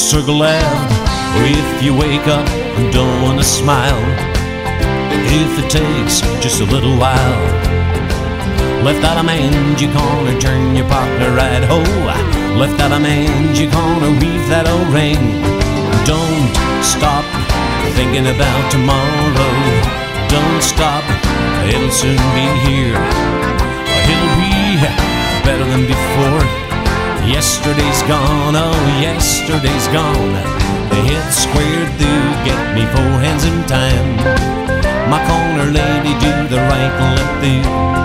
circle left. If you wake up and don't want to smile, if it takes just a little while, left out a mangy corner, turn your partner right. Oh, left out a mangy corner, weave that old ring. Don't stop thinking about tomorrow. Don't stop, it'll soon be here. It'll be better than before. Yesterday's gone, oh, yesterday's gone. Hit square through, get me 4 hands in time. My corner lady, do the right and left through.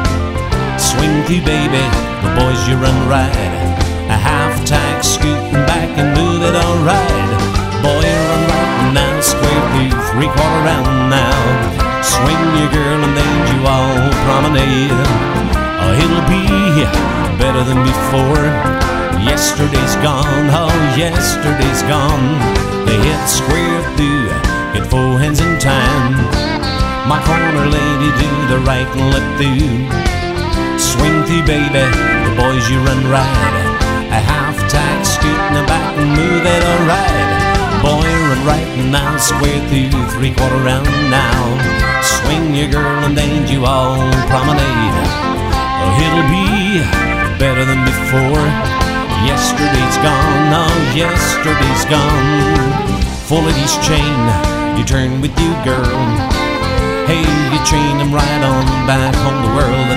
Swing through, baby, the boys you run right. A half-tack, scooting back and move it alright. Boy, run right now, square through, 3/4 round now. Swing your girl and then you all promenade. Oh, it'll be better than before. Yesterday's gone, oh, yesterday's gone. They hit square through, get 4 hands in time. My corner lady, do the right and left through. Swing through, baby, the boys you run right. A half-tack, scooting back and move it alright. Boy, run right now, square through, 3/4 round now. Swing your girl and then you all promenade. Oh, it'll be better than before. Yesterday's gone, oh, yesterday's gone. Full of his chain, you turn with you, girl. Hey, you chain him right on back home the world.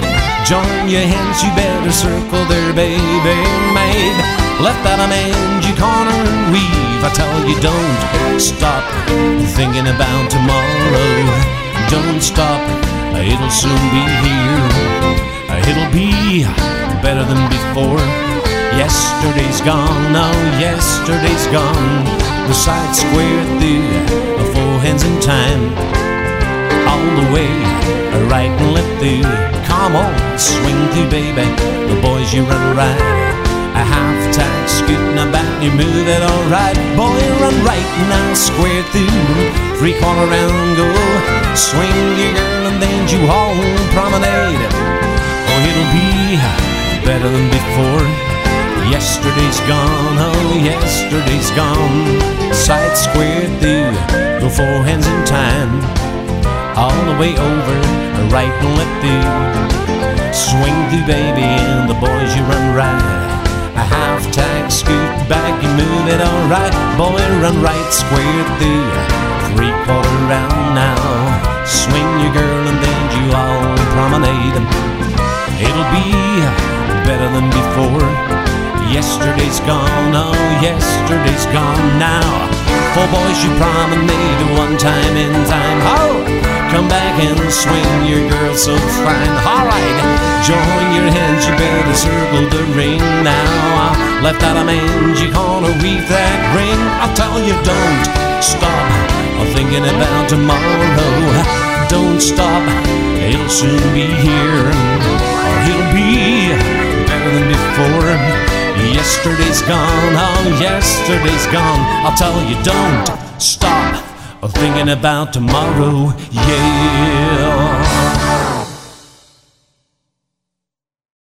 Join your hands, you better circle there, baby, maid. Left out a mangy corner and weave. I tell you, don't stop thinking about tomorrow. Don't stop, it'll soon be here. It'll be better than before. Yesterday's gone, oh, yesterday's gone. The side square through, 4 hands in time. All the way, right and left through. Come on, swing through, baby, the boys you run right. A half-tack, scooting back, you move it alright. Boy, run right now, square through, 3/4 round, go. Swing your girl and then you all promenade. Oh, it'll be better than before. Yesterday's gone, oh, yesterday's gone. Side square through, go 4 hands in time. All the way over, right and left through. Swing through, baby, and the boys you run right. A half-tack, scoot back, you move it alright. Boy, run right, square through, 3/4 round now. Swing your girl and then you all promenade. It'll be better than before. Yesterday's gone, oh, yesterday's gone now. 4 boys you promenade 1 time in time. Oh, come back and swing your girl so fine. Alright, join your hands, you better circle the ring now. Left out a mangy corner, weave that ring. I'll tell you, don't stop thinking about tomorrow. Don't stop, it'll soon be here. Or it'll be better than before. Yesterday's gone, oh, yesterday's gone. I'll tell you, don't stop thinking about tomorrow, yeah.